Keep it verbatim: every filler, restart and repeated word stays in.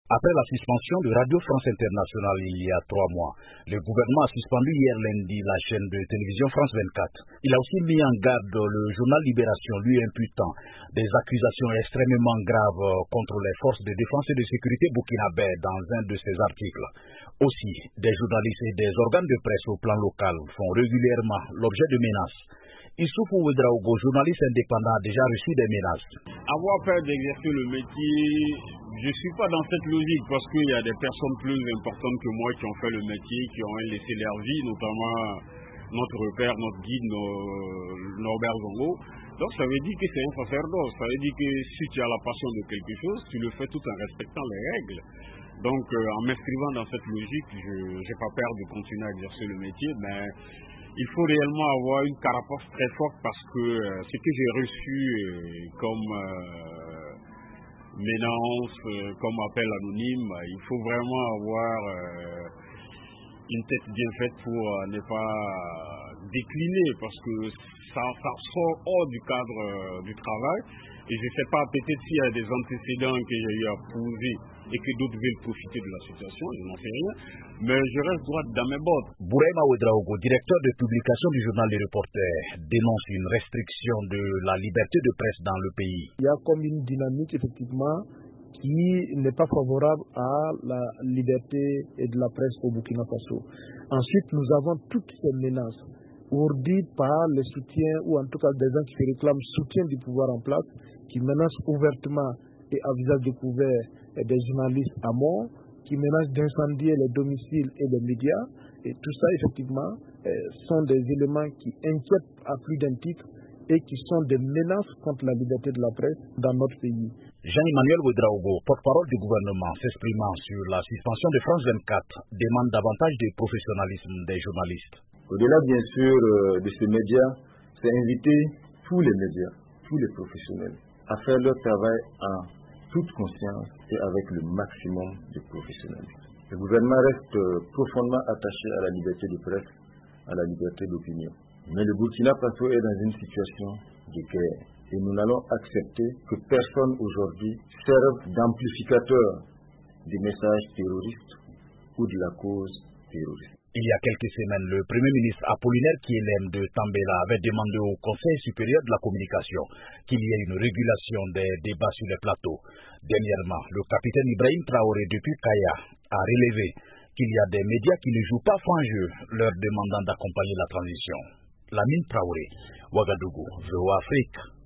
Après la suspension de Radio France Internationale il y a trois mois, le gouvernement a suspendu hier lundi la chaîne de télévision France vingt-quatre. Il a aussi mis en garde le journal Libération, lui imputant des accusations extrêmement graves contre les forces de défense et de sécurité burkinabè dans un de ses articles. Aussi, des journalistes et des organes de presse au plan local font régulièrement l'objet de menaces. Issoufou Ouedraogo, journaliste indépendant, a déjà reçu des menaces. Avoir peur d'exercer le métier, je ne suis pas dans cette logique parce qu'il y a des personnes plus importantes que moi qui ont fait le métier, qui ont laissé leur vie, notamment notre repère, notre guide, nos, Norbert Zongo. Donc ça veut dire que c'est un sacerdoce, ça veut dire que si tu as la passion de quelque chose, tu le fais tout en respectant les règles. Donc euh, en m'inscrivant dans cette logique, je n'ai pas peur de continuer à exercer le métier, mais il faut réellement avoir une carapace très forte parce que euh, ce que j'ai reçu euh, comme euh, menace, euh, comme appel anonyme, il faut vraiment avoir euh, une tête bien faite pour euh, ne pas décliner parce que ça, ça sort hors du cadre euh, du travail. Et je ne sais pas, peut-être s'il y a des antécédents que j'ai eu à poser et que d'autres veulent profiter de la situation, je n'en sais rien, mais je reste droit dans mes bottes. Bourema Ouedraogo, directeur de publication du journal Les Reporters, dénonce une restriction de la liberté de presse dans le pays. Il y a comme une dynamique, effectivement, qui n'est pas favorable à la liberté de la presse au Burkina Faso. Ensuite, nous avons toutes ces menaces ourdies par les soutiens, ou en tout cas des gens qui se réclament soutien du pouvoir en place, qui menacent ouvertement et à visage découvert des journalistes à mort, qui menacent d'incendier les domiciles et les médias. Et tout ça, effectivement, sont des éléments qui inquiètent à plus d'un titre et qui sont des menaces contre la liberté de la presse dans notre pays. Jean-Emmanuel Ouedraogo, porte-parole du gouvernement, s'exprimant sur la suspension de France vingt-quatre, demande davantage de professionnalisme des journalistes. Au-delà, bien sûr, de ces médias, c'est inviter tous les médias, tous les professionnels, à faire leur travail en toute conscience et avec le maximum de professionnalisme. Le gouvernement reste profondément attaché à la liberté de presse, à la liberté d'opinion. Mais le Burkina Faso est dans une situation de guerre. Et nous n'allons accepter que personne aujourd'hui serve d'amplificateur des messages terroristes ou de la cause terroriste. Il y a quelques semaines, le Premier ministre Apollinaire Kielem de Tambela avait demandé au Conseil supérieur de la communication qu'il y ait une régulation des débats sur les plateaux. Dernièrement, le capitaine Ibrahim Traoré depuis Kaya a relevé qu'il y a des médias qui ne jouent pas franc jeu, leur demandant d'accompagner la transition. Lamine Traoré, Ouagadougou, V O A Afrique.